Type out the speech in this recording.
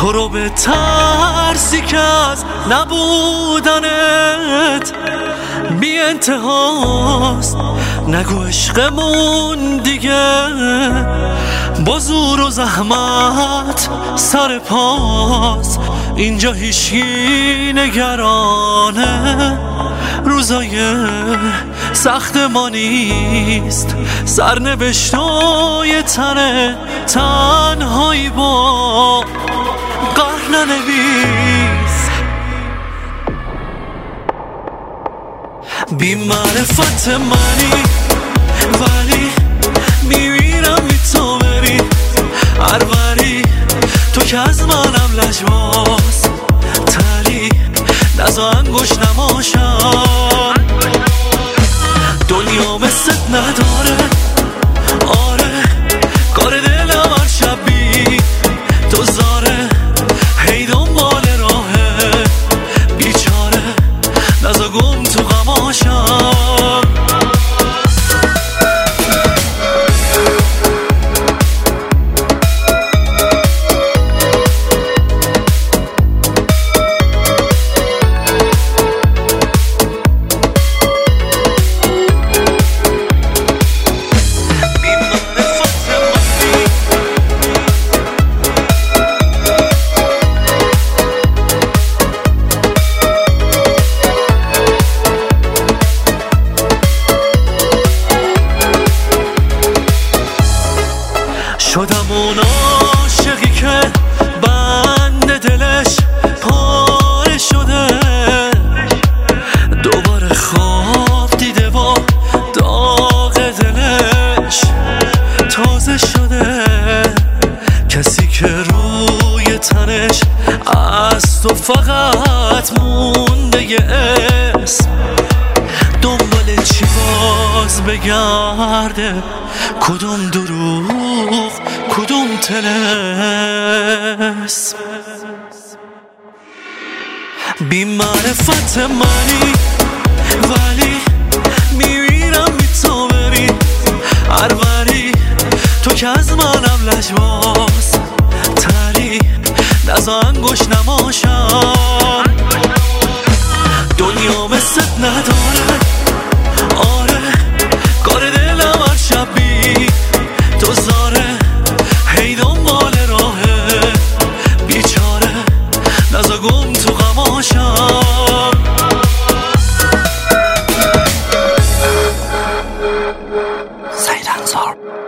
تو رو به ترسی که از نبودنت بی انتهاست. نگو عشقمون دیگه با زور و زحمت سر پاس. اینجا هیچی نگرانه روزای سخت ما نیست. سرنوشتای تنهایی با قهر ننویس. بی معرفت منی ولی میمیرم بی تو بری هر وری. تو که از منم لجباز تری نزا انگوش نماشم. دنیا مثلت نداره آره کار دلم هر شب بی تو زاره. هی دنبال راهه بیچاره نزا گم تو غماشم. شدم اون عاشقی که بند دلش پاره شده. دوباره خواب دیده با داغ دلش تازه شده. کسی که روی تنش از تو فقط مونده یه اسم. دنبال چی باز بگرده کدوم دروغ کدوم طلسم. بی معرفت منی ولی میمیرم بی تو بری هر وری. تو که از منم لجباز تری نزا انگوش نماشم. دنیا مثلت نداره آره کار دلم هر شب بی تو زاره. هی دنبال راهه بیچاره نزا گم تو غماشم. سعید انصار